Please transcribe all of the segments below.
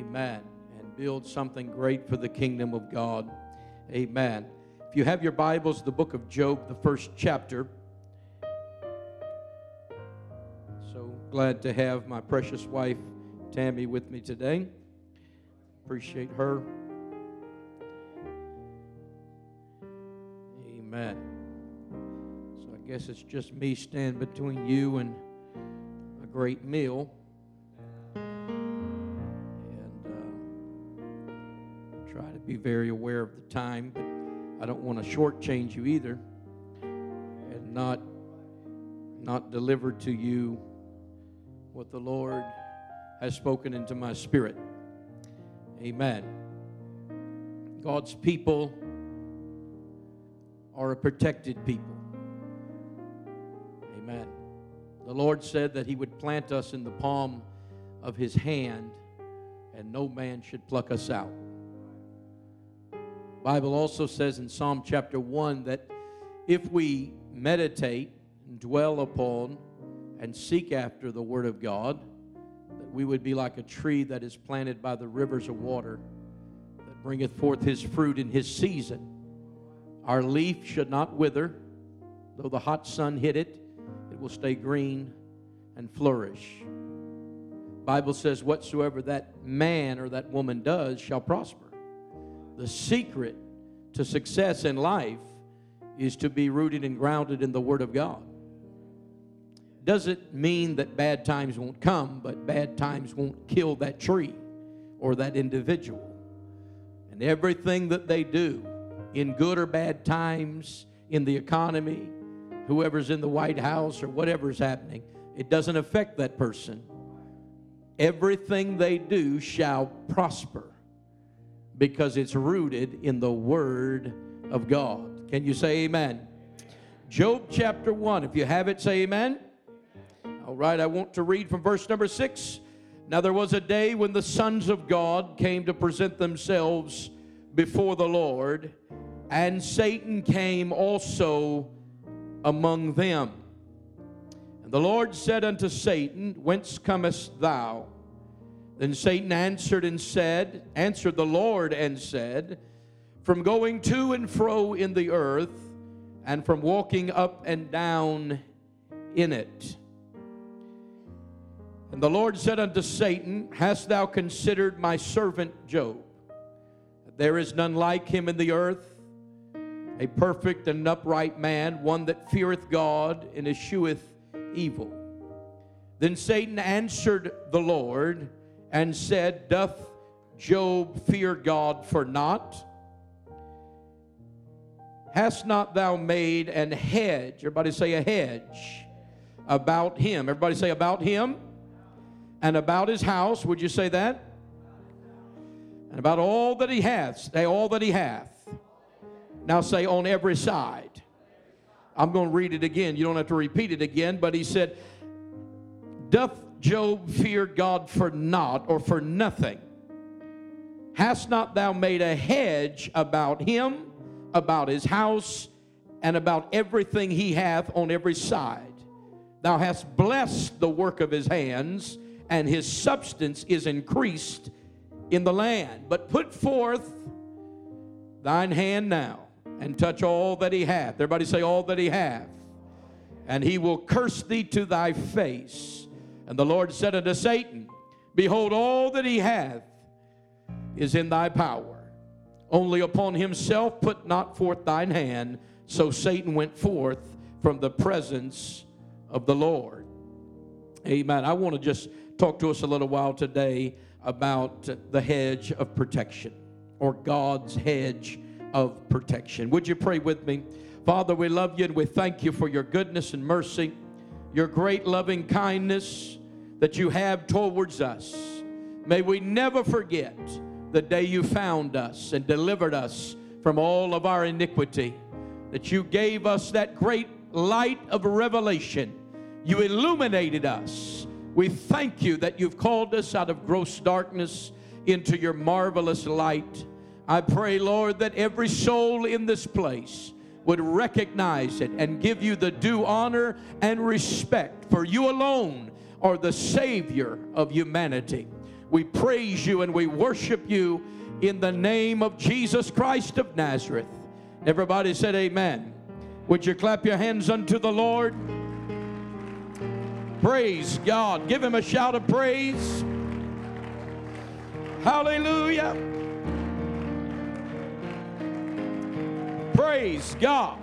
Amen. And build something great for the kingdom of God. Amen. If you have your Bibles, the book of Job, the first chapter. So glad to have my precious wife, Tammy, with me today. Appreciate her. Amen. So I guess it's just me standing between you and a great meal. Try to be very aware of the time, but I don't want to shortchange you either and not deliver to you what the Lord has spoken into my spirit. Amen. God's people are a protected people. Amen. The Lord said that He would plant us in the palm of His hand, and no man should pluck us out. The Bible also says in Psalm chapter 1 that if we meditate and dwell upon and seek after the Word of God, that we would be like a tree that is planted by the rivers of water, that bringeth forth his fruit in his season. Our leaf should not wither. Though the hot sun hit it, it will stay green and flourish. The Bible says whatsoever that man or that woman does shall prosper. The secret to success in life is to be rooted and grounded in the Word of God. Doesn't mean that bad times won't come, but bad times won't kill that tree or that individual. And everything that they do, in good or bad times, in the economy, whoever's in the White House or whatever's happening, it doesn't affect that person. Everything they do shall prosper, because it's rooted in the Word of God. Can you say amen? Job chapter 1. If you have it, say amen. All right, I want to read from verse number 6. Now there was a day when the sons of God came to present themselves before the Lord, and Satan came also among them. And the Lord said unto Satan, Whence comest thou? Then Satan answered the Lord and said, From going to and fro in the earth, and from walking up and down in it. And the Lord said unto Satan, Hast thou considered my servant Job? There is none like him in the earth, a perfect and upright man, one that feareth God and escheweth evil. Then Satan answered the Lord and said, Doth Job fear God for naught? Hast not thou made an hedge, everybody say a hedge, about him? Everybody say about him, and about his house. Would you say that? And about all that he hath. Say all that he hath. Now say on every side. I'm going to read it again. You don't have to repeat it again. But he said, Doth Job fear God for naught, or for nothing? Hast not thou made a hedge about him, about his house, and about everything he hath on every side? Thou hast blessed the work of his hands, and his substance is increased in the land. But put forth thine hand now, and touch all that he hath. Everybody say all that he hath. And he will curse thee to thy face. And the Lord said unto Satan, Behold, all that he hath is in thy power. Only upon himself put not forth thine hand. So Satan went forth from the presence of the Lord. Amen. I want to just talk to us a little while today about the hedge of protection, or God's hedge of protection. Would you pray with me? Father, we love you and we thank you for your goodness and mercy, your great loving kindness that you have towards us. May we never forget the day you found us and delivered us from all of our iniquity, that you gave us that great light of revelation. You illuminated us. We thank you that you've called us out of gross darkness into your marvelous light. I pray, Lord, that every soul in this place would recognize it and give you the due honor and respect, for you alone are the Savior of humanity. We praise you and we worship you in the name of Jesus Christ of Nazareth. Everybody said amen. Would you clap your hands unto the Lord? Praise God. Give him a shout of praise. Hallelujah. Praise God.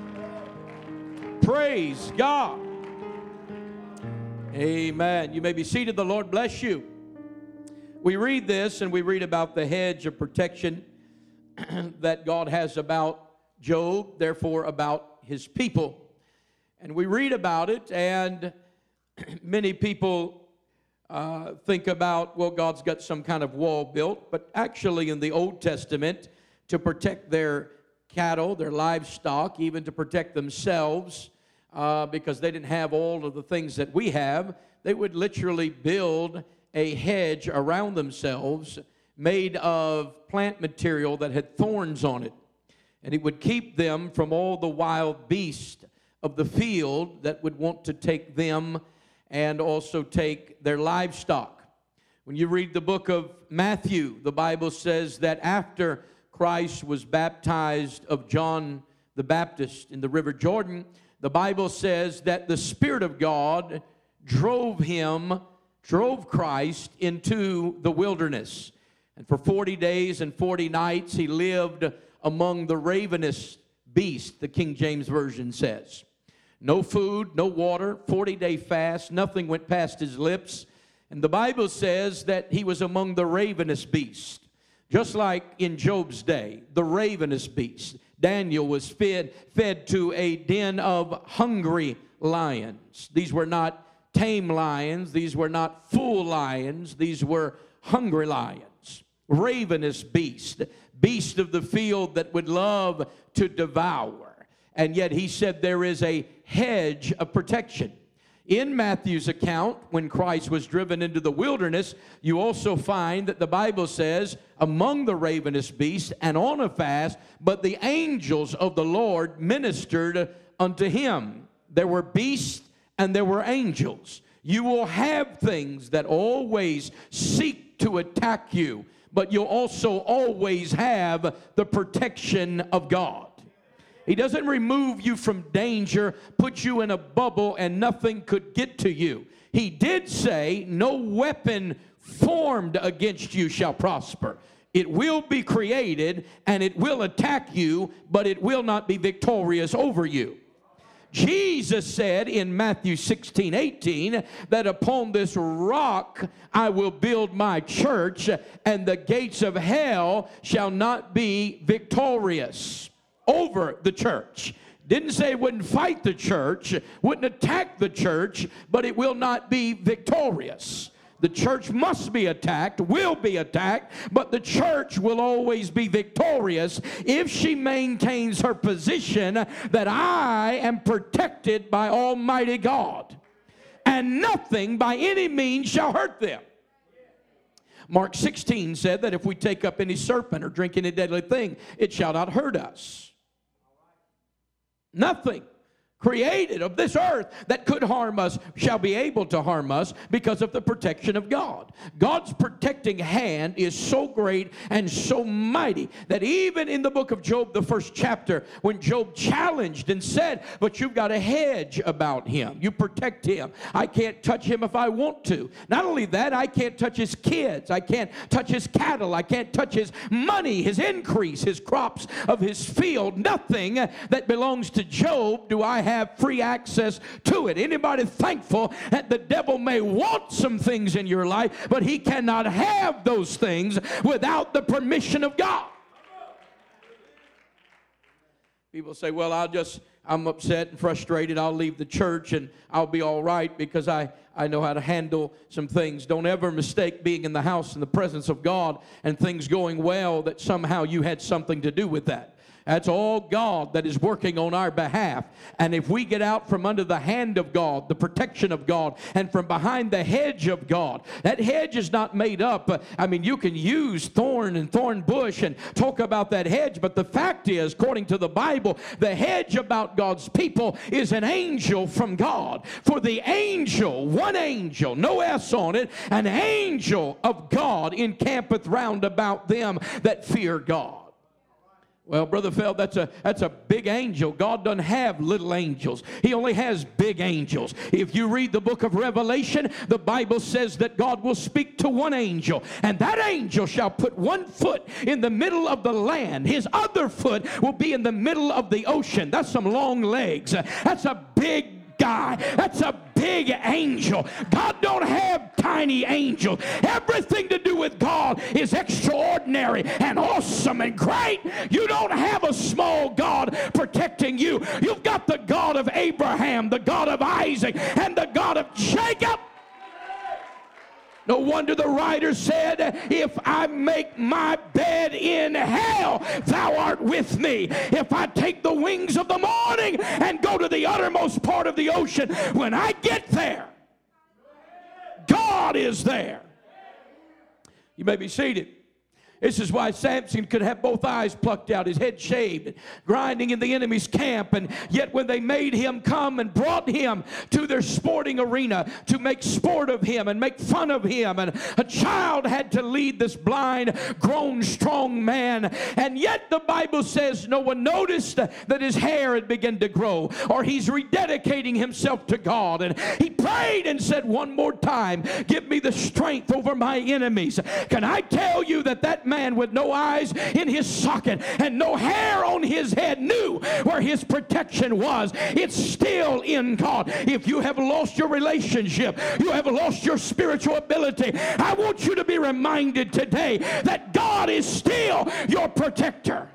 Praise God. Amen. You may be seated. The Lord bless you. We read this and we read about the hedge of protection that God has about Job, therefore about his people. And we read about it, and many people think about, well, God's got some kind of wall built. But actually in the Old Testament, to protect their cattle, their livestock, even to protect themselves, because they didn't have all of the things that we have, they would literally build a hedge around themselves made of plant material that had thorns on it. And it would keep them from all the wild beasts of the field that would want to take them and also take their livestock. When you read the book of Matthew, the Bible says that after Christ was baptized of John the Baptist in the River Jordan, the Bible says that the Spirit of God drove Christ into the wilderness. And for 40 days and 40 nights he lived among the ravenous beasts, the King James Version says. No food, no water, 40-day fast, nothing went past his lips. And the Bible says that he was among the ravenous beasts. Just like in Job's day, the ravenous beasts. Daniel was fed to a den of hungry lions. These were not tame lions. These were not full lions. These were hungry lions. Ravenous beast of the field that would love to devour. And yet he said there is a hedge of protection. In Matthew's account, when Christ was driven into the wilderness, you also find that the Bible says, among the ravenous beasts and on a fast, but the angels of the Lord ministered unto him. There were beasts and there were angels. You will have things that always seek to attack you, but you'll also always have the protection of God. He doesn't remove you from danger, put you in a bubble, and nothing could get to you. He did say, no weapon formed against you shall prosper. It will be created, and it will attack you, but it will not be victorious over you. Jesus said in Matthew 16:18 that upon this rock I will build my church, and the gates of hell shall not be victorious over the church. Didn't say it wouldn't fight the church, wouldn't attack the church, but it will not be victorious. The church must be attacked, will be attacked, but the church will always be victorious if she maintains her position that I am protected by Almighty God, and nothing by any means shall hurt them. Mark 16 said that if we take up any serpent or drink any deadly thing, it shall not hurt us. Nothing created of this earth that could harm us shall be able to harm us because of the protection of God. God's protecting hand is so great and so mighty that even in the book of Job, the first chapter, when Job challenged and said, but you've got a hedge about him. You protect him. I can't touch him if I want to. Not only that, I can't touch his kids. I can't touch his cattle. I can't touch his money, his increase, his crops of his field. Nothing that belongs to Job do I have free access to it. Anybody thankful that the devil may want some things in your life, but he cannot have those things without the permission of God? People say, well, I'm upset and frustrated. I'll leave the church and I'll be all right because I know how to handle some things. Don't ever mistake being in the house in the presence of God and things going well that somehow you had something to do with that. That's all God that is working on our behalf. And if we get out from under the hand of God, the protection of God, and from behind the hedge of God, that hedge is not made up. I mean, you can use thorn and thorn bush and talk about that hedge, but the fact is, according to the Bible, the hedge about God's people is an angel from God. For the angel, one angel, no S on it, an angel of God encampeth round about them that fear God. Well, Brother Feld, that's a big angel. God doesn't have little angels. He only has big angels. If you read the book of Revelation, the Bible says that God will speak to one angel, and that angel shall put one foot in the middle of the land. His other foot will be in the middle of the ocean. That's some long legs. That's a big guy. That's a big angel. God don't have tiny angels. Everything to do with God is extraordinary and awesome and great. You don't have a small God protecting you. You've got the God of Abraham, the God of Isaac, and the God of Jacob. No wonder the writer said, if I make my bed in hell, thou art with me. If I take the wings of the morning and go to the uttermost part of the ocean, when I get there, God is there. You may be seated. This is why Samson could have both eyes plucked out, his head shaved, grinding in the enemy's camp. And yet when they made him come and brought him to their sporting arena to make sport of him and make fun of him, and a child had to lead this blind, grown, strong man. And yet the Bible says no one noticed that his hair had begun to grow, or he's rededicating himself to God. And he prayed and said, one more time, give me the strength over my enemies. Can I tell you that man with no eyes in his socket and no hair on his head knew where his protection was? It's still in God. If you have lost your relationship, you have lost your spiritual ability, I want you to be reminded today that God is still your protector.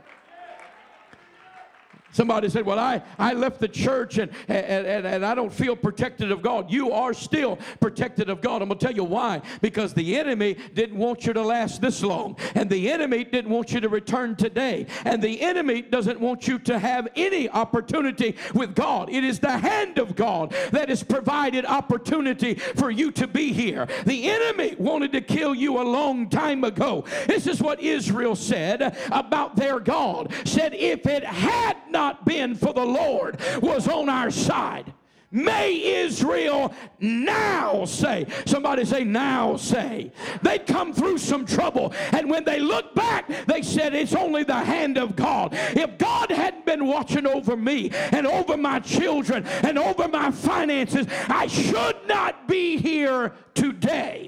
Somebody said, well, I left the church and I don't feel protected of God. You are still protected of God. I'm going to tell you why. Because the enemy didn't want you to last this long. And the enemy didn't want you to return today. And the enemy doesn't want you to have any opportunity with God. It is the hand of God that has provided opportunity for you to be here. The enemy wanted to kill you a long time ago. This is what Israel said about their God. Said, if it had not been for the Lord was on our side, may Israel now say. Somebody say, now say. They'd come through some trouble, and when they looked back, they said, it's only the hand of God. If God hadn't been watching over me and over my children and over my finances, I should not be here today.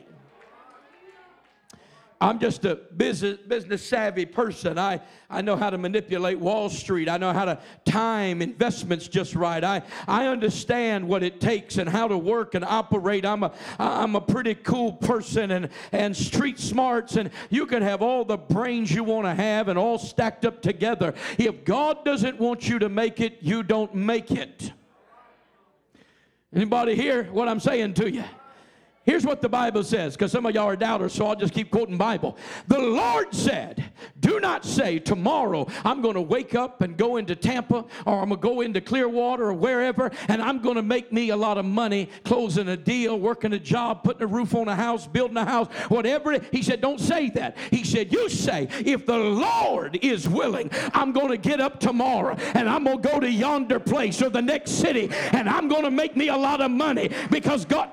I'm just a business savvy person. I know how to manipulate Wall Street. I know how to time investments just right. I understand what it takes and how to work and operate. I'm a pretty cool person and street smarts, and you can have all the brains you want to have and all stacked up together. If God doesn't want you to make it, you don't make it. Anybody hear what I'm saying to you? Here's what the Bible says, because some of y'all are doubters, so I'll just keep quoting Bible. The Lord said, do not say tomorrow I'm going to wake up and go into Tampa, or I'm going to go into Clearwater or wherever, and I'm going to make me a lot of money closing a deal, working a job, putting a roof on a house, building a house, whatever. He said, don't say that. He said, you say, if the Lord is willing, I'm going to get up tomorrow and I'm going to go to yonder place or the next city, and I'm going to make me a lot of money because God...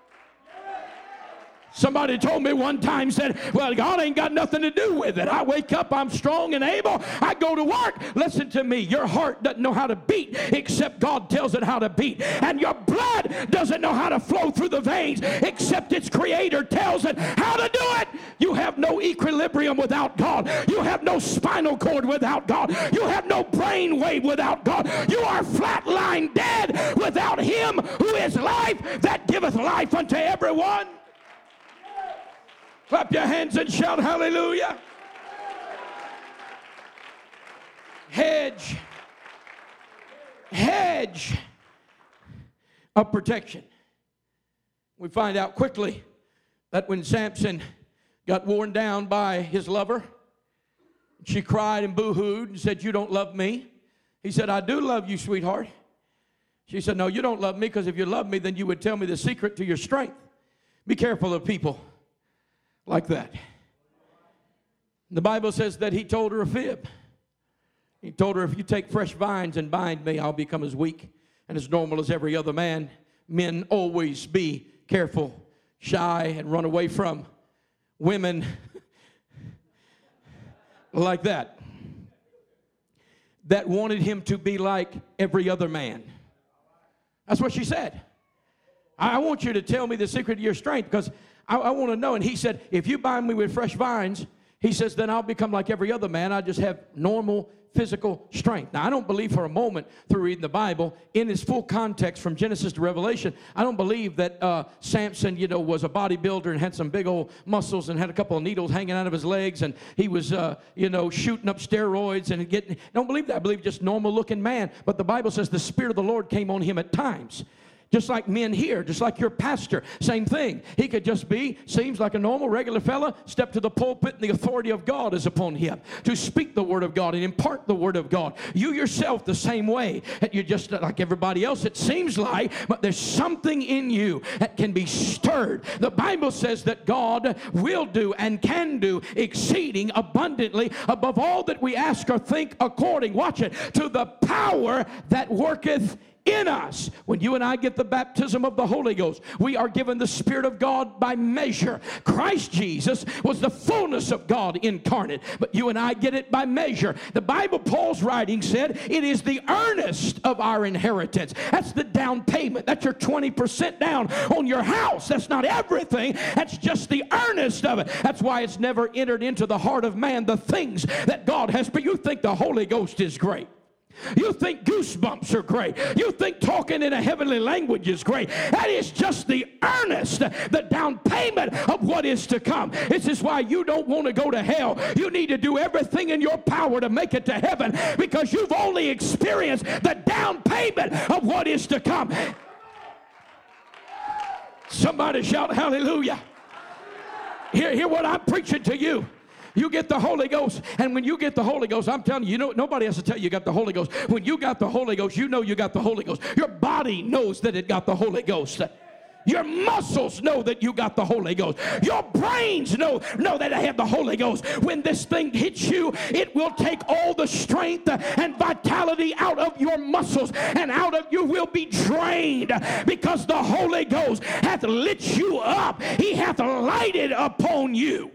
Somebody told me one time, said, well, God ain't got nothing to do with it. I wake up, I'm strong and able, I go to work. Listen to me, your heart doesn't know how to beat except God tells it how to beat. And your blood doesn't know how to flow through the veins except its creator tells it how to do it. You have no equilibrium without God. You have no spinal cord without God. You have no brain wave without God. You are flatline dead without him who is life, that giveth life unto everyone. Clap your hands and shout hallelujah. Hedge of protection. We find out quickly that when Samson got worn down by his lover, She cried and boo-hooed and said, you don't love me. He said, I do love you, sweetheart. She said, no, you don't love me, because if you love me, then you would tell me the secret to your strength. Be careful of people like that. The Bible says that he told her a fib. He told her, if you take fresh vines and bind me, I'll become as weak and as normal as every other man. Men, always be careful, shy, and run away from women like that wanted him to be like every other man. That's what she said. I want you to tell me the secret of your strength, because I want to know. And he said, if you bind me with fresh vines, he says, then I'll become like every other man. I just have normal physical strength. Now, I don't believe for a moment, through reading the Bible in its full context from Genesis to Revelation, I don't believe that Samson, was a bodybuilder and had some big old muscles and had a couple of needles hanging out of his legs, and he was, shooting up steroids and getting. Don't believe that. I believe just normal looking man. But the Bible says the Spirit of the Lord came on him at times. Just like men here, just like your pastor, same thing. He could just be, seems like a normal, regular fella, step to the pulpit, and the authority of God is upon him to speak the Word of God and impart the Word of God. You yourself the same way. You're just like everybody else, it seems like, but there's something in you that can be stirred. The Bible says that God will do and can do exceeding abundantly above all that we ask or think, according, watch it, to the power that worketh in us. When you and I get the baptism of the Holy Ghost, we are given the Spirit of God by measure. Christ Jesus was the fullness of God incarnate, but you and I get it by measure. The Bible, Paul's writing, said it is the earnest of our inheritance. That's the down payment. That's your 20% down on your house. That's not everything. That's just the earnest of it. That's why it's never entered into the heart of man the things that God has. But you think the Holy Ghost is great. You think goosebumps are great. You think talking in a heavenly language is great. That is just the earnest, the down payment of what is to come. This is why you don't want to go to hell. You need to do everything in your power to make it to heaven, because you've only experienced the down payment of what is to come. Somebody shout hallelujah. Hear what I'm preaching to you. You get the Holy Ghost, and when you get the Holy Ghost, I'm telling you, nobody has to tell you you got the Holy Ghost. When you got the Holy Ghost, you know you got the Holy Ghost. Your body knows that it got the Holy Ghost. Your muscles know that you got the Holy Ghost. Your brains know that I have the Holy Ghost. When this thing hits you, it will take all the strength and vitality out of your muscles, and out of you will be drained, because the Holy Ghost hath lit you up. He hath lighted upon you.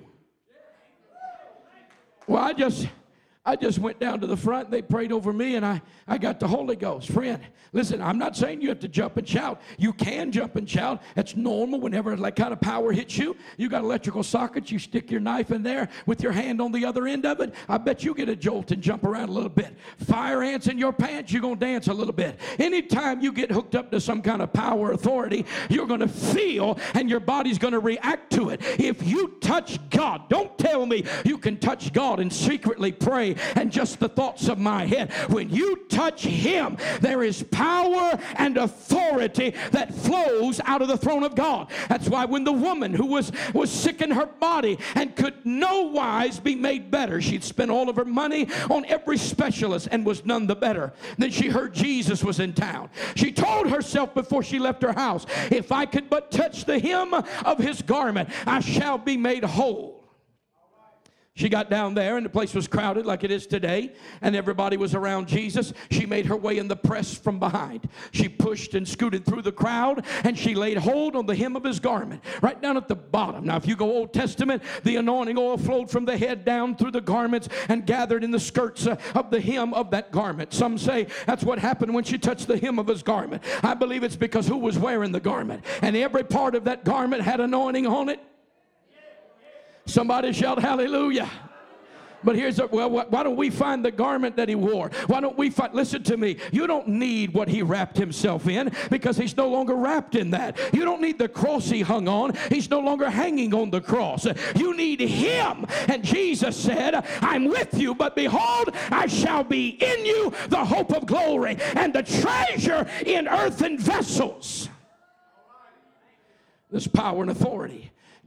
Well, I just went down to the front. They prayed over me, and I got the Holy Ghost. Friend, listen, I'm not saying you have to jump and shout. You can jump and shout. That's normal whenever that kind of power hits you. You got electrical sockets. You stick your knife in there with your hand on the other end of it. I bet you get a jolt and jump around a little bit. Fire ants in your pants, you're going to dance a little bit. Anytime you get hooked up to some kind of power authority, you're going to feel, and your body's going to react to it. If you touch God, don't tell me you can touch God and secretly pray and just the thoughts of my head. When you touch Him, there is power and authority that flows out of the throne of God. That's why when the woman who was sick in her body and could no wise be made better, she'd spent all of her money on every specialist and was none the better. Then she heard Jesus was in town. She told herself before she left her house, if I could but touch the hem of His garment, I shall be made whole. She got down there, and the place was crowded like it is today, and everybody was around Jesus. She made her way in the press from behind. She pushed and scooted through the crowd, and she laid hold on the hem of His garment, right down at the bottom. Now, if you go Old Testament, the anointing oil flowed from the head down through the garments and gathered in the skirts of the hem of that garment. Some say that's what happened when she touched the hem of His garment. I believe it's because who was wearing the garment? And every part of that garment had anointing on it. Somebody shout hallelujah. But here's why don't we find the garment that He wore? Why don't we find, listen to me, you don't need what He wrapped Himself in, because He's no longer wrapped in that. You don't need the cross He hung on. He's no longer hanging on the cross. You need Him. And Jesus said, I'm with you, but behold, I shall be in you the hope of glory and the treasure in earthen vessels. There's power and authority.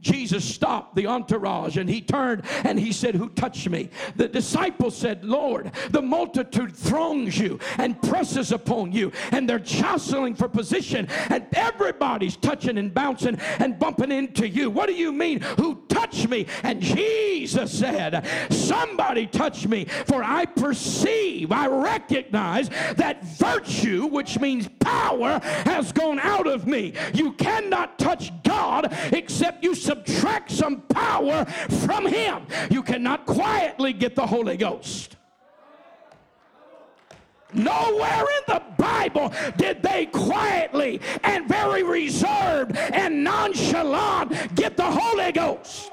Jesus stopped the entourage and he turned and he said, who touched me? The disciples said, Lord, the multitude throngs you and presses upon you, and they're jostling for position, and everybody's touching and bouncing and bumping into you. What do you mean, who touched me? And Jesus said, somebody touched me, for I perceive, I recognize that virtue, which means power, has gone out of me. You cannot touch God except you subtract some power from him. You cannot quietly get the Holy Ghost. Nowhere in the Bible did they quietly and very reserved and nonchalant get the Holy Ghost.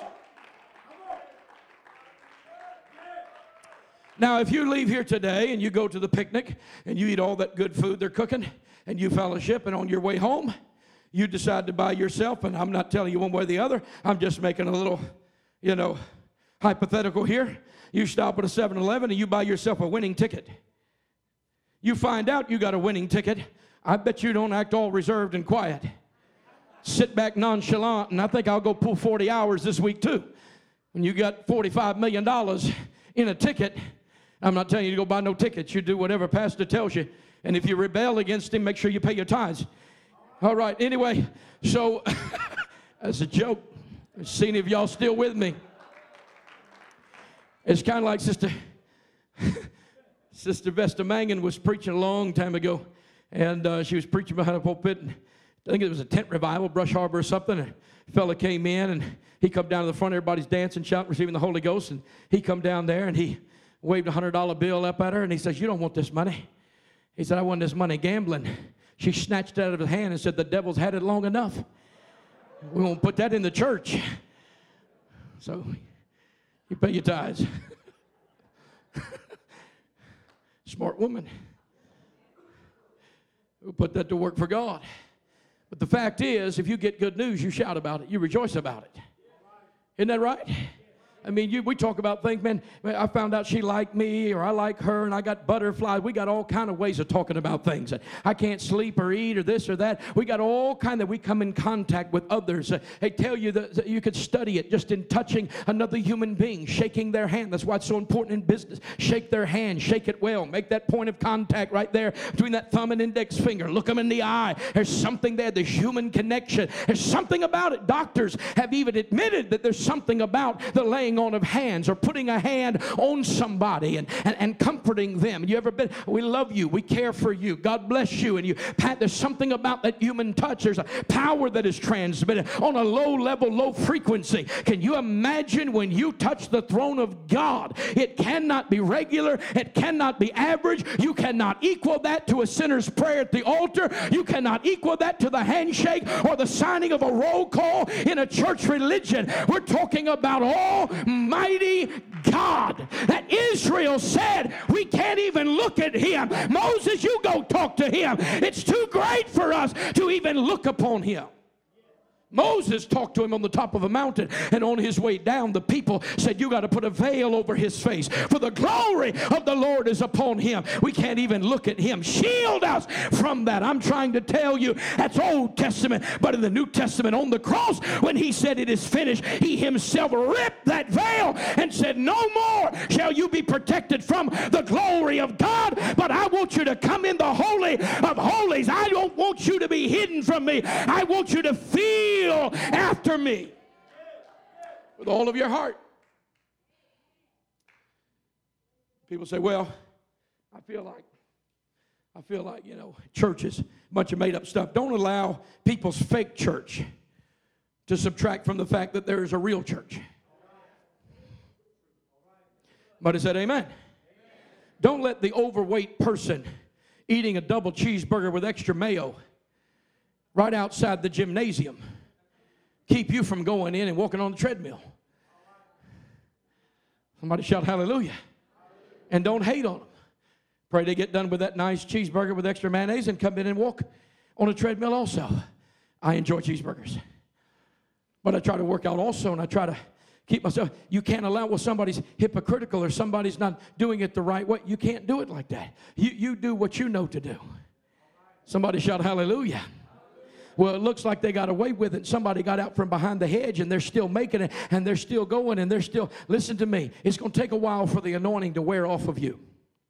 Now, if you leave here today and you go to the picnic and you eat all that good food they're cooking and you fellowship, and on your way home you decide to buy yourself, and I'm not telling you one way or the other, I'm just making a little, hypothetical here. You stop at a 7-Eleven and you buy yourself a winning ticket. You find out you got a winning ticket. I bet you don't act all reserved and quiet. Sit back nonchalant, and I think I'll go pull 40 hours this week too. When you got $45 million in a ticket, I'm not telling you to go buy no tickets. You do whatever pastor tells you. And if you rebel against him, make sure you pay your tithes. All right, anyway, so that's a joke. Seeing if y'all still with me. It's kind of like Sister Vesta Mangan was preaching a long time ago, and she was preaching behind a pulpit. And I think it was a tent revival, Brush Harbor or something. And a fella came in, and he come down to the front. Everybody's dancing, shouting, receiving the Holy Ghost. And he come down there, and he waved a $100 bill up at her, and he says, you don't want this money. He said, I want this money gambling. She snatched it out of his hand and said, the devil's had it long enough. We won't put that in the church. So you pay your tithes. Smart woman. We'll put that to work for God. But the fact is, if you get good news, you shout about it. You rejoice about it. Isn't that right? I mean, we talk about things, man, I found out she liked me, or I like her, and I got butterflies. We got all kind of ways of talking about things. I can't sleep or eat or this or that. We got all kind of, we come in contact with others. They tell you that you could study it just in touching another human being, shaking their hand. That's why it's so important in business. Shake their hand, shake it well. Make that point of contact right there between that thumb and index finger. Look them in the eye. There's something there, the human connection. There's something about it. Doctors have even admitted that there's something about the laying on of hands, or putting a hand on somebody and comforting them. You ever been, we love you, we care for you, God bless you, and you pat, there's something about that human touch. There's a power that is transmitted on a low level, low frequency. Can you imagine when you touch the throne of God? It cannot be regular, it cannot be average. You cannot equal that to a sinner's prayer at the altar. You cannot equal that to the handshake or the signing of a roll call in a church religion. We're talking about Almighty God that Israel said, we can't even look at him. Moses, you go talk to him. It's too great for us to even look upon him. Moses talked to him on the top of a mountain, and on his way down, the people said, you got to put a veil over his face, for the glory of the Lord is upon him. We can't even look at him. Shield us from that. I'm trying to tell you, that's Old Testament, but in the New Testament, on the cross, when he said it is finished, he himself ripped that veil and said, no more shall you be protected from the glory of God, but I want you to come in the Holy of Holies. I don't want you to be hidden from me. I want you to feel after me with all of your heart. People say, well, I feel like, church is a bunch of made up stuff. Don't allow people's fake church to subtract from the fact that there is a real church. Somebody said amen. Don't let the overweight person eating a double cheeseburger with extra mayo right outside the gymnasium keep you from going in and walking on the treadmill. Somebody shout hallelujah. And don't hate on them. Pray they get done with that nice cheeseburger with extra mayonnaise and come in and walk on a treadmill also. I enjoy cheeseburgers. But I try to work out also, and I try to keep myself. You can't allow, well, somebody's hypocritical or somebody's not doing it the right way. You can't do it like that. You do what you know to do. Somebody shout hallelujah. Well, it looks like they got away with it. Somebody got out from behind the hedge, and they're still making it, and they're still going, and they're still. Listen to me. It's going to take a while for the anointing to wear off of you.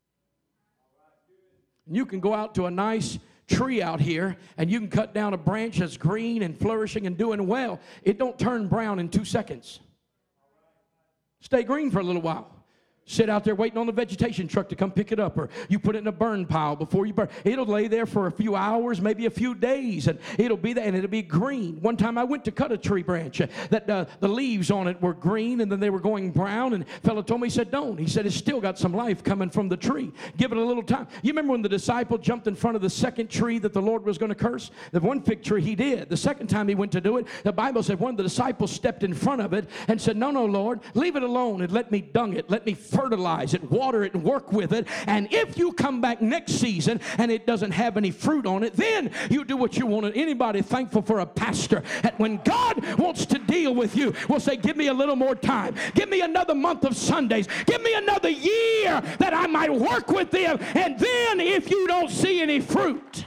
You can go out to a nice tree out here, and you can cut down a branch that's green and flourishing and doing well. It don't turn brown in 2 seconds. Stay green for a little while. Sit out there waiting on the vegetation truck to come pick it up, or you put it in a burn pile before you burn. It'll lay there for a few hours, maybe a few days, and it'll be there, and it'll be green. One time I went to cut a tree branch that the leaves on it were green, and then they were going brown, and a fellow told me, he said, don't. He said, it's still got some life coming from the tree. Give it a little time. You remember when the disciple jumped in front of the second tree that the Lord was going to curse? The one fig tree he did. The second time he went to do it, the Bible said one of the disciples stepped in front of it and said, no, Lord, leave it alone and let me dung it. Let me fertilize it, water it, and work with it. And if you come back next season and it doesn't have any fruit on it, then you do what you want. Anybody thankful for a pastor that when God wants to deal with you, will say, give me a little more time. Give me another month of Sundays. Give me another year that I might work with them. And then if you don't see any fruit,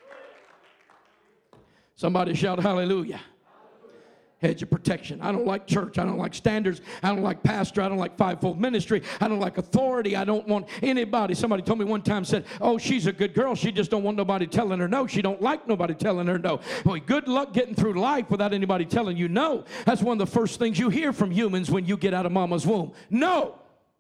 somebody shout hallelujah. Hedge of protection. I don't like church. I don't like standards. I don't like pastor. I don't like fivefold ministry. I don't like authority. I don't want anybody. Somebody told me one time, said, oh, she's a good girl. She just don't want nobody telling her no. She don't like nobody telling her no. Boy, good luck getting through life without anybody telling you no. That's one of the first things you hear from humans when you get out of mama's womb. No.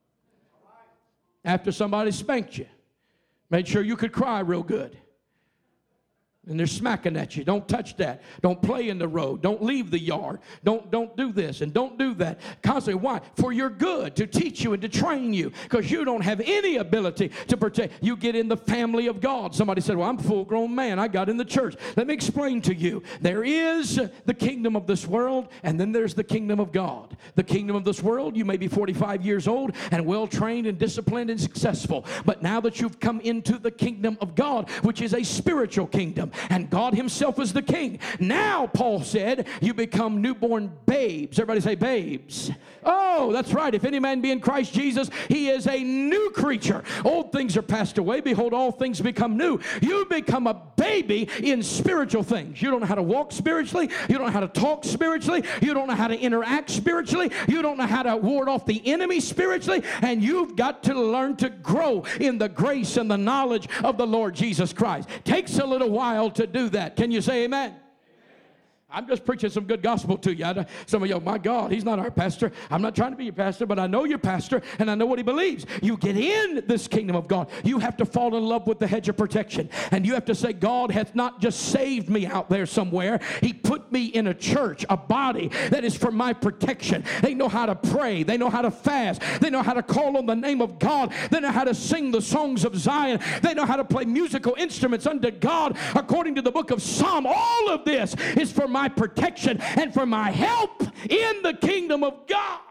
After somebody spanked you. Made sure you could cry real good. And they're smacking at you. Don't touch that. Don't play in the road. Don't leave the yard. Don't do this and don't do that. Constantly. Why? For your good, to teach you and to train you. Because you don't have any ability to protect. You get in the family of God. Somebody said, well, I'm a full-grown man. I got in the church. Let me explain to you. There is the kingdom of this world, and then there's the kingdom of God. The kingdom of this world, you may be 45 years old and well-trained and disciplined and successful. But now that you've come into the kingdom of God, which is a spiritual kingdom, and God himself is the king. Now, Paul said, you become newborn babes. Everybody say babes. Oh, that's right. If any man be in Christ Jesus, he is a new creature. Old things are passed away. Behold, all things become new. You become a baby in spiritual things. You don't know how to walk spiritually. You don't know how to talk spiritually. You don't know how to interact spiritually. You don't know how to ward off the enemy spiritually. And you've got to learn to grow in the grace and the knowledge of the Lord Jesus Christ. Takes a little while to do that. Can you say amen? I'm just preaching some good gospel to you. Some of you, my God, he's not our pastor. I'm not trying to be your pastor, but I know your pastor, and I know what he believes. You get in this kingdom of God. You have to fall in love with the hedge of protection. And you have to say, God hath not just saved me out there somewhere. He put me in a church, a body that is for my protection. They know how to pray. They know how to fast. They know how to call on the name of God. They know how to sing the songs of Zion. They know how to play musical instruments unto God according to the book of Psalm. All of this is for my protection and for my help in the kingdom of God.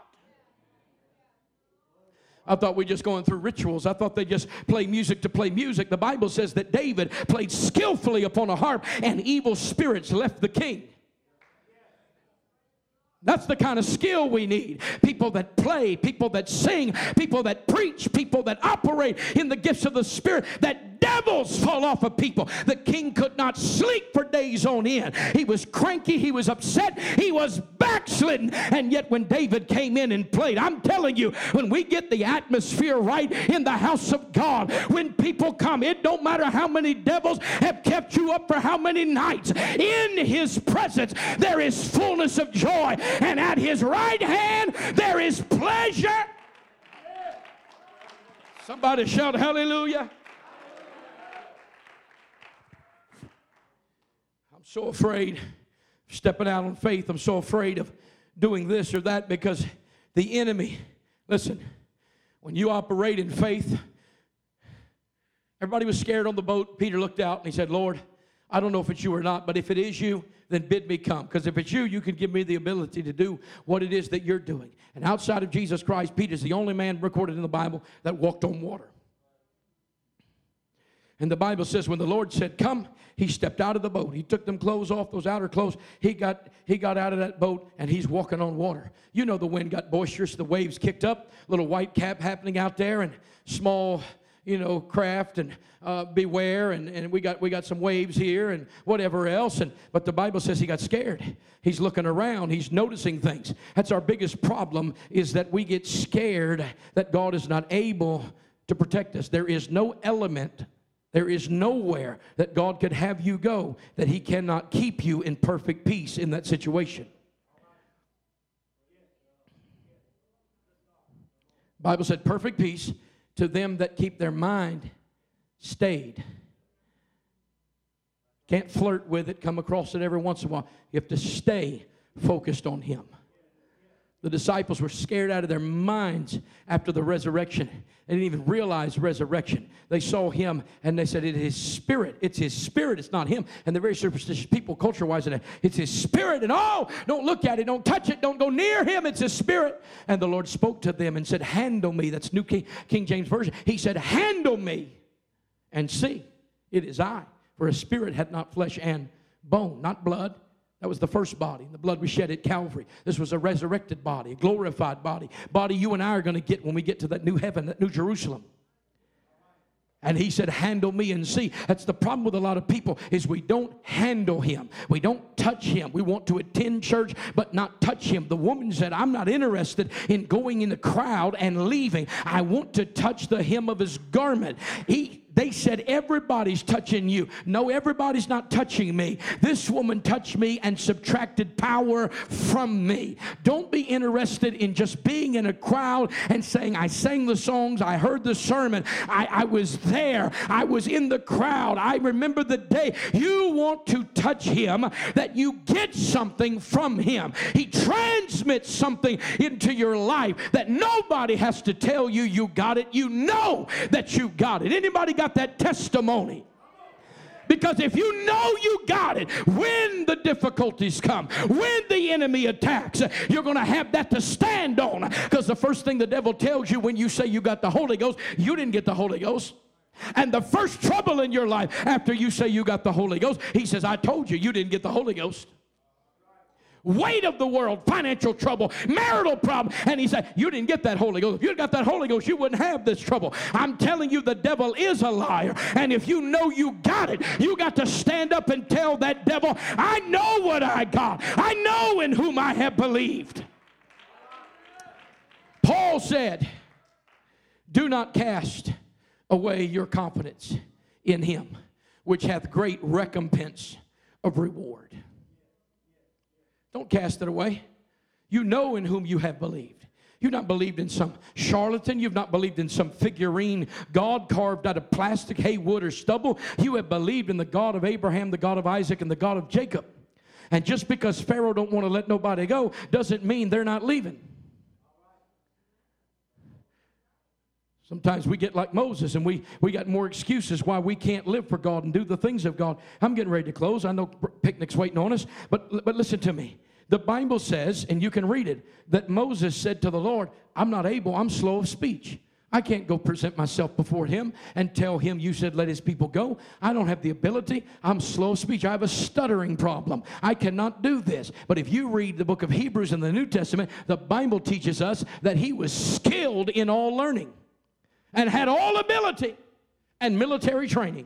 I thought we were just going through rituals. I thought they just play music to play music. The Bible says that David played skillfully upon a harp and evil spirits left the king. That's the kind of skill we need. People that play, people that sing, people that preach, people that operate in the gifts of the Spirit, that devils fall off of people. The king could not sleep for days on end. He was cranky, he was upset, he was backslidden. And yet when David came in and played, I'm telling you, when we get the atmosphere right in the house of God, when people come, it don't matter how many devils have kept you up for how many nights. In his presence, there is fullness of joy. And at his right hand, there is pleasure. Somebody shout hallelujah. I'm so afraid of stepping out on faith. I'm so afraid of doing this or that because the enemy, listen, when you operate in faith, everybody was scared on the boat. Peter looked out and he said, Lord, I don't know if it's you or not, but if it is you, then bid me come. Because if it's you, you can give me the ability to do what it is that you're doing. And outside of Jesus Christ, Peter's the only man recorded in the Bible that walked on water. And the Bible says when the Lord said, come, he stepped out of the boat. He took them clothes off, those outer clothes. He got out of that boat, and he's walking on water. You know the wind got boisterous. The waves kicked up. Little white cap happening out there, and small, craft and beware, and we got some waves here and whatever else. But the Bible says he got scared. He's looking around. He's noticing things. That's our biggest problem, is that we get scared that God is not able to protect us. There is no element, there is nowhere that God could have you go that he cannot keep you in perfect peace in that situation. Bible said perfect peace to them that keep their mind stayed. Can't flirt with it, come across it every once in a while. You have to stay focused on him. The disciples were scared out of their minds after the resurrection. They didn't even realize resurrection. They saw him and they said, it's his spirit. It's his spirit. It's not him. And they're very superstitious people, culture-wise. It's his spirit. And don't look at it. Don't touch it. Don't go near him. It's his spirit. And the Lord spoke to them and said, handle me. That's New King James Version. He said, handle me and see. It is I. For a spirit had not flesh and bone, not blood. That was the first body. The blood was shed at Calvary. This was a resurrected body, a glorified body. Body you and I are going to get when we get to that new heaven, that new Jerusalem. And he said, handle me and see. That's the problem with a lot of people, is we don't handle him. We don't touch him. We want to attend church but not touch him. The woman said, I'm not interested in going in the crowd and leaving. I want to touch the hem of his garment. They said, everybody's touching you. No, everybody's not touching me. This woman touched me and subtracted power from me. Don't be interested in just being in a crowd and saying, I sang the songs, I heard the sermon, I was there, I was in the crowd, I remember the day. You want to touch him, that you get something from him. He transmits something into your life that nobody has to tell you you got it. You know that you got it. Anybody got that testimony? Because if you know you got it, when the difficulties come, when the enemy attacks, you're going to have that to stand on. Because the first thing the devil tells you when you say you got the Holy Ghost, you didn't get the Holy Ghost. And the first trouble in your life after you say you got the Holy Ghost, he says, I told you didn't get the Holy Ghost. Weight of the world, financial trouble, marital problem. And he said, you didn't get that Holy Ghost. If you'd got that Holy Ghost, you wouldn't have this trouble. I'm telling you, the devil is a liar. And if you know you got it, you got to stand up and tell that devil, I know what I got. I know in whom I have believed. Paul said, do not cast away your confidence in him, which hath great recompense of reward. Don't cast it away. You know in whom you have believed. You've not believed in some charlatan. You've not believed in some figurine God carved out of plastic, hay, wood, or stubble. You have believed in the God of Abraham, the God of Isaac, and the God of Jacob. And just because Pharaoh don't want to let nobody go doesn't mean they're not leaving. Sometimes we get like Moses and we got more excuses why we can't live for God and do the things of God. I'm getting ready to close. I know picnic's waiting on us, but listen to me. The Bible says, and you can read it, that Moses said to the Lord, I'm not able, I'm slow of speech. I can't go present myself before him and tell him you said let his people go. I don't have the ability. I'm slow of speech. I have a stuttering problem. I cannot do this. But if you read the book of Hebrews in the New Testament, the Bible teaches us that he was skilled in all learning and had all ability and military training.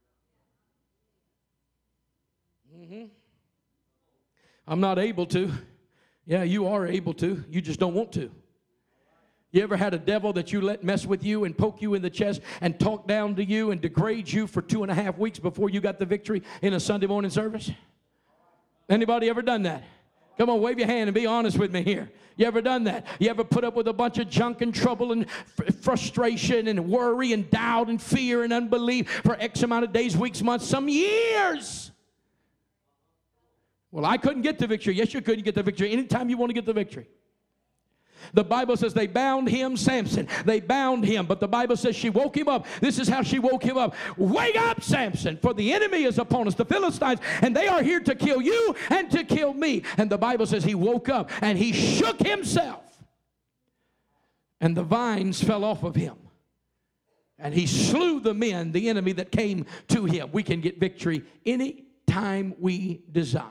I'm not able to. Yeah, you are able to. You just don't want to. You ever had a devil that you let mess with you and poke you in the chest and talk down to you and degrade you for 2.5 weeks before you got the victory in a Sunday morning service? Anybody ever done that? Come on, wave your hand and be honest with me here. You ever done that? You ever put up with a bunch of junk and trouble and frustration and worry and doubt and fear and unbelief for X amount of days, weeks, months, some years? Well, I couldn't get the victory. Yes, you could. You get the victory anytime you want to get the victory. The Bible says they bound him, Samson. They bound him, but the Bible says she woke him up. This is how she woke him up. Wake up, Samson, for the enemy is upon us, the Philistines, and they are here to kill you and to kill me. And the Bible says he woke up and he shook himself, and the vines fell off of him. And he slew the men, the enemy that came to him. We can get victory any time we desire.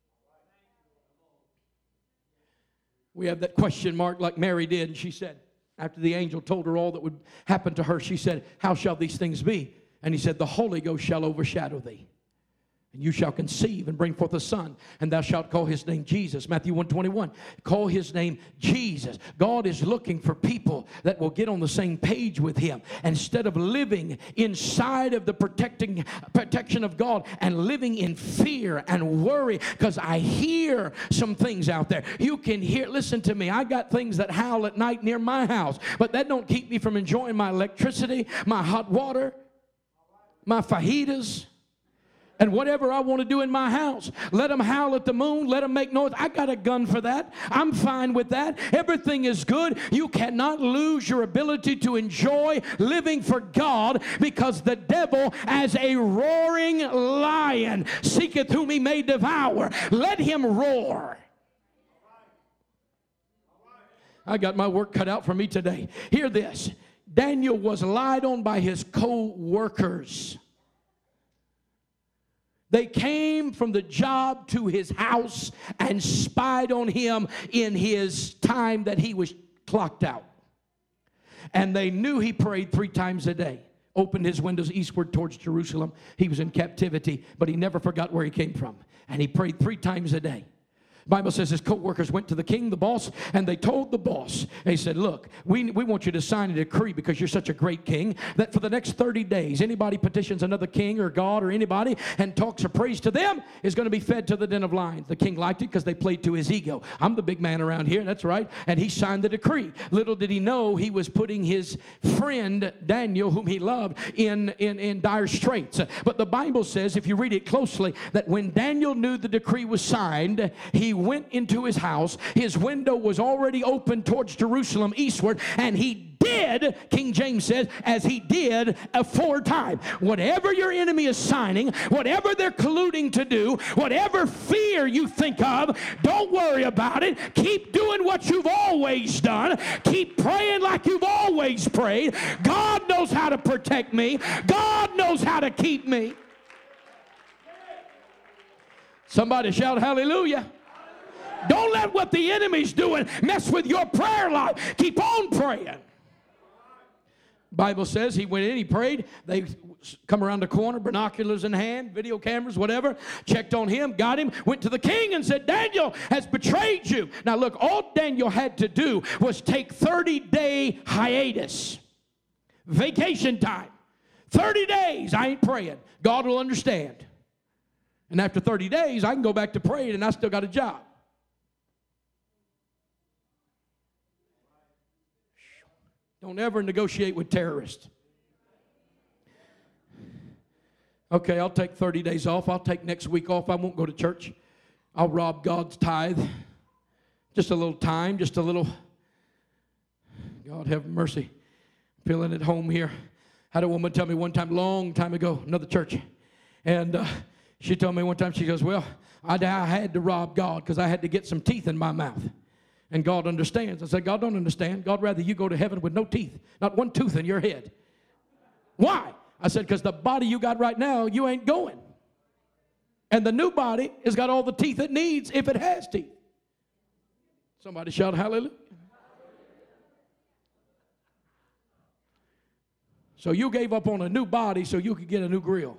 We have that question mark like Mary did, and she said, After the angel told her all that would happen to her, she said, how shall these things be? And he said, the Holy Ghost shall overshadow thee. And you shall conceive and bring forth a son, and thou shalt call his name Jesus. Matthew 1:21. Call his name Jesus. God is looking for people that will get on the same page with him. Instead of living inside of the protection of God and living in fear and worry, because I hear some things out there. You can hear, listen to me, I got things that howl at night near my house, but that don't keep me from enjoying my electricity, my hot water, my fajitas, and whatever I want to do in my house. Let them howl at the moon. Let them make noise. I got a gun for that. I'm fine with that. Everything is good. You cannot lose your ability to enjoy living for God, because the devil, as a roaring lion, seeketh whom he may devour. Let him roar. I got my work cut out for me today. Hear this. Daniel was lied on by his co-workers. They came from the job to his house and spied on him in his time that he was clocked out. And they knew he prayed 3 times a day. Opened his windows eastward towards Jerusalem. He was in captivity, but he never forgot where he came from. And he prayed 3 times a day. The Bible says his co-workers went to the king, the boss, and they told the boss, they said, look, we want you to sign a decree, because you're such a great king, that for the next 30 days, anybody petitions another king or God or anybody and talks or prays to them is going to be fed to the den of lions. The king liked it because they played to his ego. I'm the big man around here, that's right. And he signed the decree. Little did he know he was putting his friend Daniel, whom he loved, in dire straits. But the Bible says, if you read it closely, that when Daniel knew the decree was signed, he went into his house. His window was already open towards Jerusalem eastward, and he did, King James says, as he did aforetime. Whatever your enemy is signing, whatever they're colluding to do, whatever fear you think of, don't worry about it. Keep doing what you've always done. Keep praying like you've always prayed. God knows how to protect me. God knows how to keep me. Somebody shout hallelujah. Don't let what the enemy's doing mess with your prayer life. Keep on praying. Bible says he went in, he prayed. They come around the corner, binoculars in hand, video cameras, whatever, checked on him, got him, went to the king and said, Daniel has betrayed you. Now look, all Daniel had to do was take 30-day hiatus, vacation time. 30 days, I ain't praying. God will understand. And after 30 days, I can go back to praying, and I still got a job. Don't ever negotiate with terrorists. Okay, I'll take 30 days off. I'll take next week off. I won't go to church. I'll rob God's tithe. Just a little time, just a little. God have mercy. Feeling at home here. Had a woman tell me one time, long time ago, another church. And she told me one time, she goes, well, I had to rob God because I had to get some teeth in my mouth. And God understands. I said, God don't understand. God rather you go to heaven with no teeth, not one tooth in your head. Why? I said, because the body you got right now, you ain't going. And the new body has got all the teeth it needs if it has teeth. Somebody shout hallelujah. So you gave up on a new body so you could get a new grill.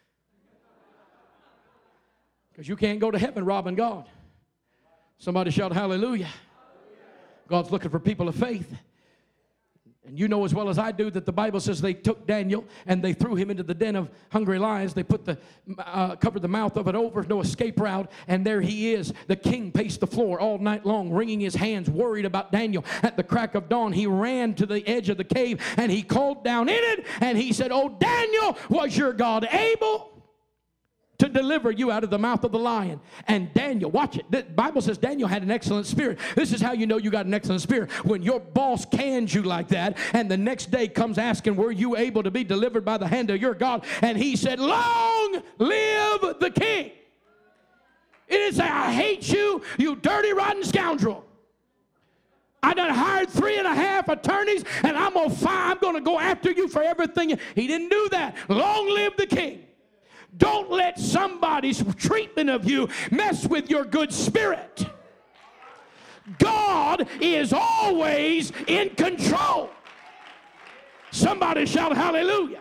Because you can't go to heaven robbing God. Somebody shout hallelujah. God's looking for people of faith. And you know as well as I do that the Bible says they took Daniel and they threw him into the den of hungry lions. They put covered the mouth of it over, no escape route, and there he is. The king paced the floor all night long, wringing his hands, worried about Daniel. At the crack of dawn, he ran to the edge of the cave and he called down in it and he said, "Oh, Daniel, was your God able to deliver you out of the mouth of the lion?" And Daniel, watch it. The Bible says Daniel had an excellent spirit. This is how you know you got an excellent spirit. When your boss cans you like that, and the next day comes asking, were you able to be delivered by the hand of your God? And he said, long live the king. It didn't say, I hate you, you dirty, rotten scoundrel. I done hired 3.5 attorneys, and I'm going to go after you for everything. He didn't do that. Long live the king. Don't let somebody's treatment of you mess with your good spirit. God is always in control. Somebody shout hallelujah.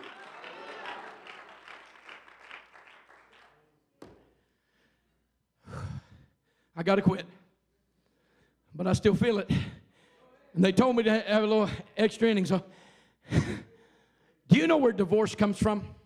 I got to quit, but I still feel it. And they told me to have a little extra inning. So, do you know where divorce comes from? It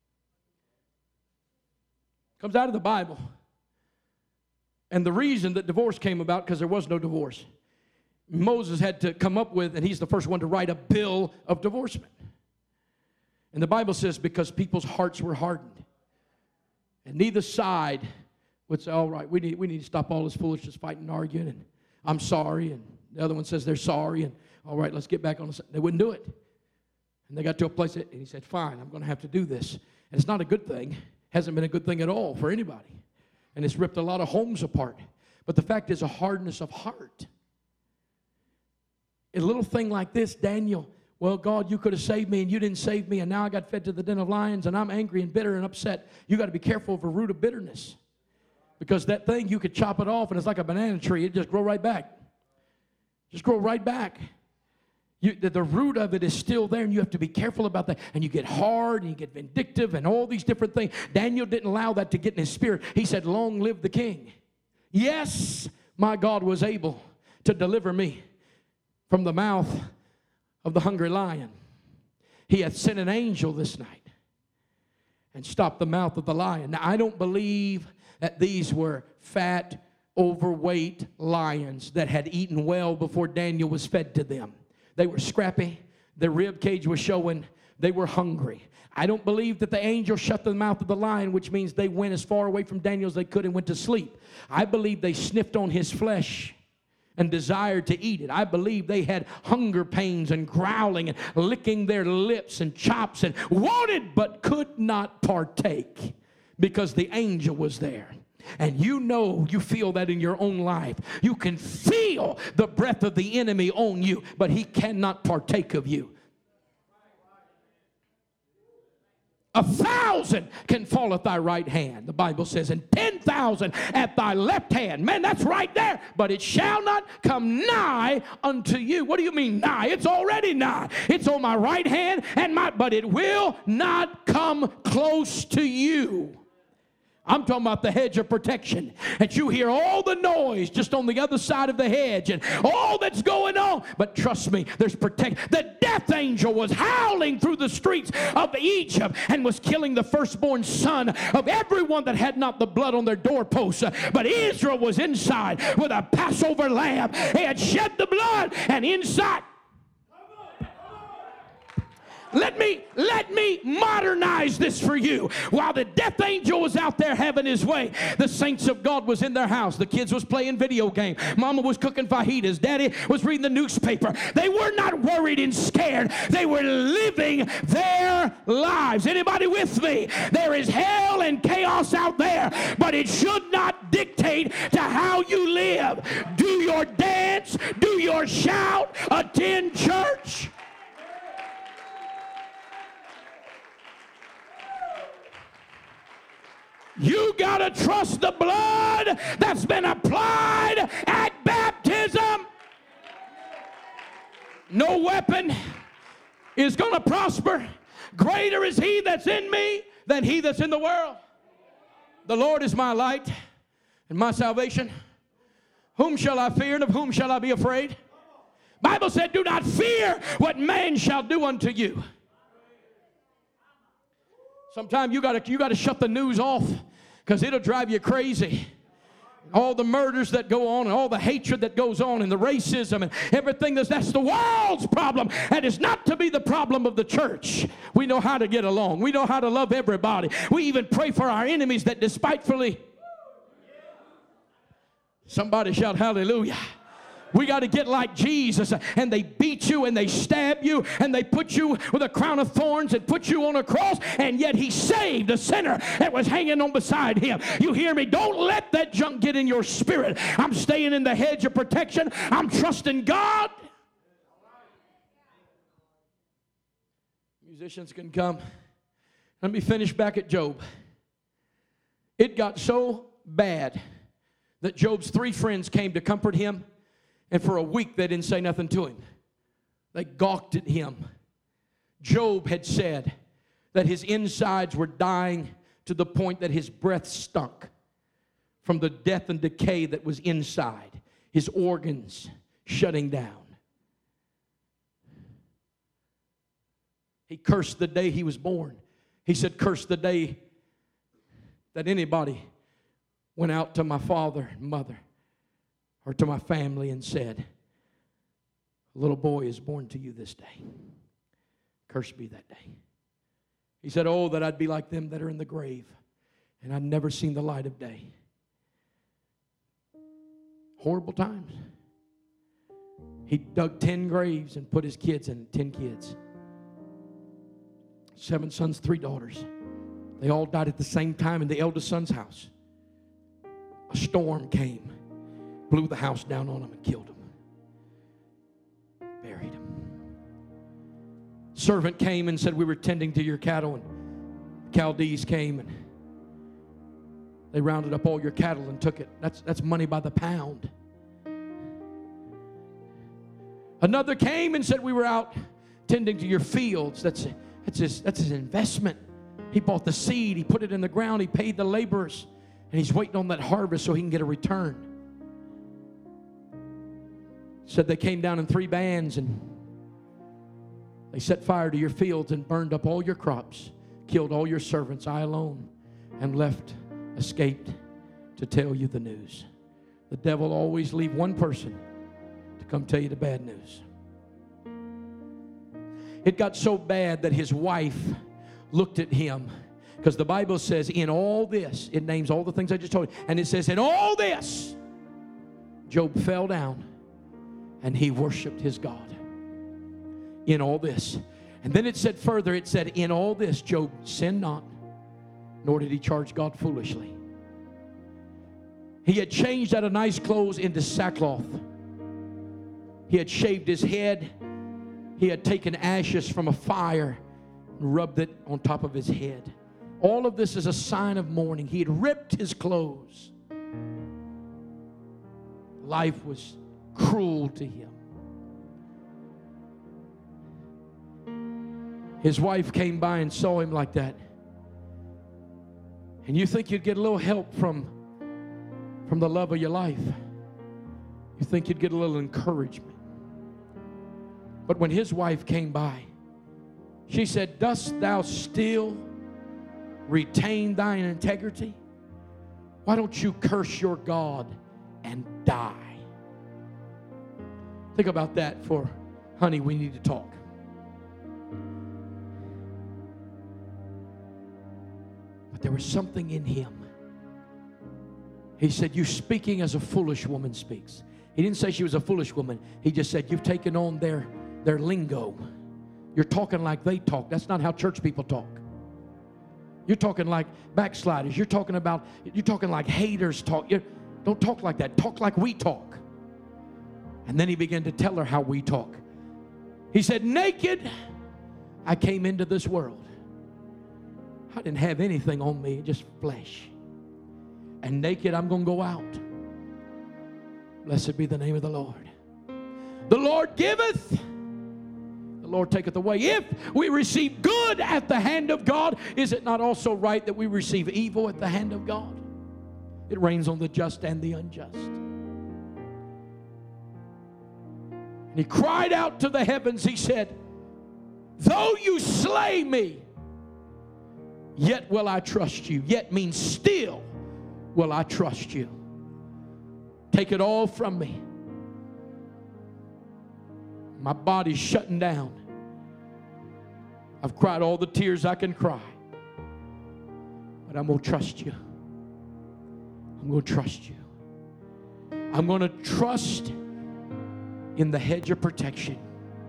comes out of the Bible. And the reason that divorce came about, because there was no divorce. Moses had to come up with, and he's the first one to write a bill of divorcement. And the Bible says because people's hearts were hardened. And neither side would say, all right, we need to stop all this foolishness, fighting and arguing, and I'm sorry. And the other one says they're sorry, and all right, let's get back on the side. They wouldn't do it. And they got to a place, and he said, fine, I'm going to have to do this. And it's not a good thing. Hasn't been a good thing at all for anybody. And it's ripped a lot of homes apart. But the fact is a hardness of heart. A little thing like this, Daniel, well, God, you could have saved me, and you didn't save me, and now I got fed to the den of lions, and I'm angry and bitter and upset. You got to be careful of a root of bitterness. Because that thing, you could chop it off, and it's like a banana tree. It just grow right back. Just grow right back. The root of it is still there, and you have to be careful about that. And you get hard, and you get vindictive, and all these different things. Daniel didn't allow that to get in his spirit. He said, long live the king. Yes, my God was able to deliver me from the mouth of the hungry lion. He hath sent an angel this night and stopped the mouth of the lion. Now, I don't believe that these were fat, overweight lions that had eaten well before Daniel was fed to them. They were scrappy. Their rib cage was showing. They were hungry. I don't believe that the angel shut the mouth of the lion, which means they went as far away from Daniel as they could and went to sleep. I believe they sniffed on his flesh and desired to eat it. I believe they had hunger pains and growling and licking their lips and chops and wanted but could not partake because the angel was there. And you know, you feel that in your own life. You can feel the breath of the enemy on you, but he cannot partake of you. 1,000 can fall at thy right hand, the Bible says, and 10,000 at thy left hand. Man, that's right there. But it shall not come nigh unto you. What do you mean nigh? It's already nigh. It's on my right hand, but it will not come close to you. I'm talking about the hedge of protection. And you hear all the noise just on the other side of the hedge and all that's going on. But trust me, there's protection. The death angel was howling through the streets of Egypt and was killing the firstborn son of everyone that had not the blood on their doorposts. But Israel was inside with a Passover lamb. He had shed the blood, and inside... Let me modernize this for you. While the death angel was out there having his way, the saints of God was in their house. The kids was playing video game. Mama was cooking fajitas. Daddy was reading the newspaper. They were not worried and scared. They were living their lives. Anybody with me? There is hell and chaos out there, but it should not dictate to how you live. Do your dance. Do your shout. Attend church. You got to trust the blood that's been applied at baptism. No weapon is going to prosper. Greater is he that's in me than he that's in the world. The Lord is my light and my salvation. Whom shall I fear, and of whom shall I be afraid? Bible said, do not fear what man shall do unto you. Sometimes you got to shut the news off because it'll drive you crazy. All the murders that go on and all the hatred that goes on and the racism and everything, that's the world's problem. And it's not to be the problem of the church. We know how to get along. We know how to love everybody. We even pray for our enemies that despitefully... Somebody shout hallelujah. We got to get like Jesus, and they beat you and they stab you and they put you with a crown of thorns and put you on a cross, and yet he saved a sinner that was hanging on beside him. You hear me? Don't let that junk get in your spirit. I'm staying in the hedge of protection. I'm trusting God. Musicians can come. Let me finish back at Job. It got so bad that Job's 3 friends came to comfort him. And for a week, they didn't say nothing to him. They gawked at him. Job had said that his insides were dying to the point that his breath stunk from the death and decay that was inside, his organs shutting down. He cursed the day he was born. He said, curse the day that anybody went out to my father and mother or to my family and said, a little boy is born to you this day. Cursed be that day. He said, oh, that I'd be like them that are in the grave, and I'd never seen the light of day. Horrible times. He dug 10 graves and put his kids in 10 kids. 7 sons, 3 daughters. They all died at the same time in the eldest son's house. A storm came, blew the house down on them and killed them. Buried them. Servant came and said, we were tending to your cattle, and Chaldees came and they rounded up all your cattle and took it. That's money by the pound. Another came and said, we were out tending to your fields. That's his investment. He bought the seed, he put it in the ground, he paid the laborers, and he's waiting on that harvest so he can get a return. Said they came down in 3 bands and they set fire to your fields and burned up all your crops, killed all your servants, I alone, and escaped to tell you the news. The devil always leave one person to come tell you the bad news. It got so bad that his wife looked at him, because the Bible says in all this, it names all the things I just told you, and it says in all this, Job fell down and he worshiped his God. In all this. And then it said further, it said in all this, Job sinned not, nor did he charge God foolishly. He had changed out of nice clothes into sackcloth. He had shaved his head. He had taken ashes from a fire and rubbed it on top of his head. All of this is a sign of mourning. He had ripped his clothes. Life was cruel to him. His wife came by and saw him like that. And you think you'd get a little help from the love of your life. You think you'd get a little encouragement. But when his wife came by, she said, dost thou still retain thine integrity? Why don't you curse your God and die? Think about that for, honey, we need to talk. But there was something in him. He said, you speaking as a foolish woman speaks. He didn't say she was a foolish woman. He just said, you've taken on their lingo. You're talking like they talk. That's not how church people talk. You're talking like backsliders. You're talking like haters talk. Don't talk like that. Talk like we talk. And then he began to tell her how we talk. He said, naked I came into this world. I didn't have anything on me, just flesh. And naked I'm going to go out. Blessed be the name of the Lord. The Lord giveth, the Lord taketh away. If we receive good at the hand of God, is it not also right that we receive evil at the hand of God? It rains on the just and the unjust. And he cried out to the heavens. He said, though you slay me, yet will I trust you. Yet means still will I trust you. Take it all from me. My body's shutting down. I've cried all the tears I can cry. But I'm going to trust you. I'm going to trust you. I'm going to trust in the hedge of protection.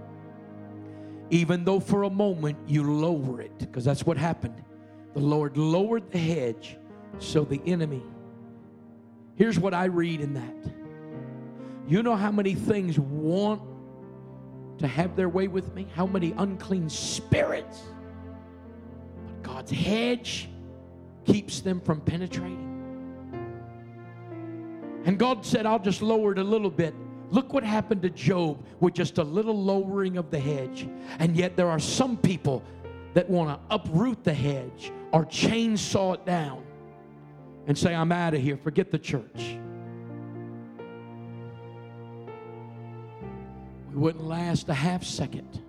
Even though for a moment you lower it, because that's what happened. The Lord lowered the hedge so the enemy. Here's what I read in that. You know how many things want to have their way with me? How many unclean spirits? But God's hedge keeps them from penetrating. And God said, I'll just lower it a little bit, Look what happened to Job with just a little lowering of the hedge. And yet there are some people that want to uproot the hedge or chainsaw it down and say, I'm out of here, forget the church. We wouldn't last a half second.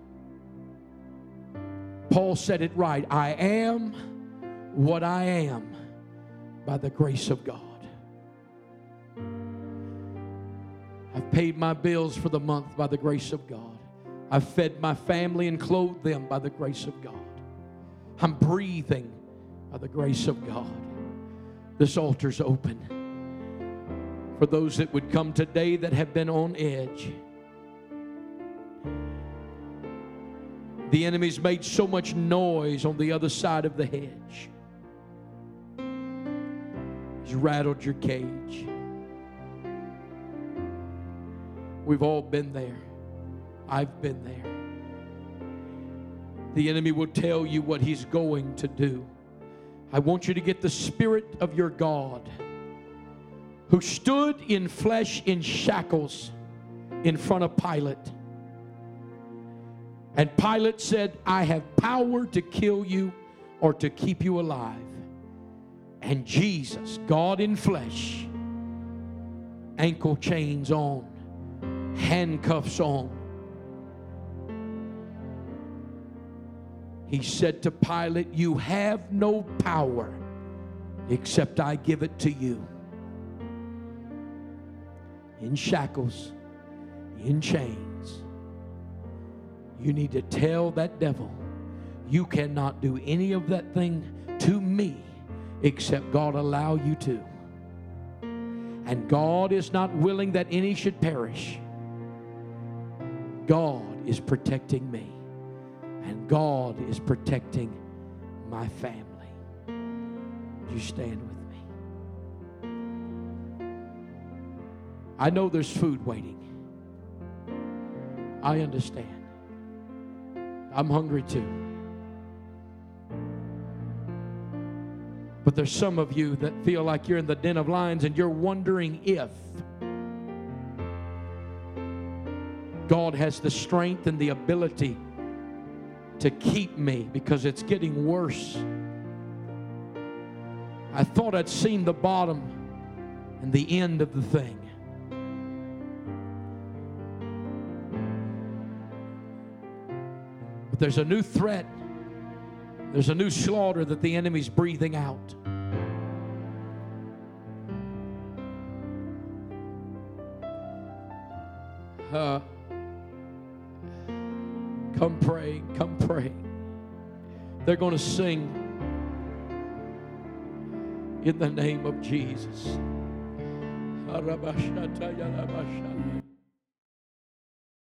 Paul said it right. I am what I am by the grace of God. I've paid my bills for the month by the grace of God. I've fed my family and clothed them by the grace of God. I'm breathing by the grace of God. This altar's open for those that would come today that have been on edge. The enemy's made so much noise on the other side of the hedge. He's rattled your cage. We've all been there. I've been there. The enemy will tell you what he's going to do. I want you to get the spirit of your God, who stood in flesh in shackles in front of Pilate. And Pilate said, I have power to kill you or to keep you alive. And Jesus, God in flesh, ankle chains on, handcuffs on. He said to Pilate, you have no power except I give it to you. In shackles, in chains. You need to tell that devil, you cannot do any of that thing to me except God allow you to. And God is not willing that any should perish. God is protecting me. And God is protecting my family. Would you stand with me? I know there's food waiting. I understand. I'm hungry too. But there's some of you that feel like you're in the den of lions and you're wondering if God has the strength and the ability to keep me, because it's getting worse. I thought I'd seen the bottom and the end of the thing. But there's a new threat. There's a new slaughter that the enemy's breathing out. Come pray, come pray. They're going to sing in the name of Jesus.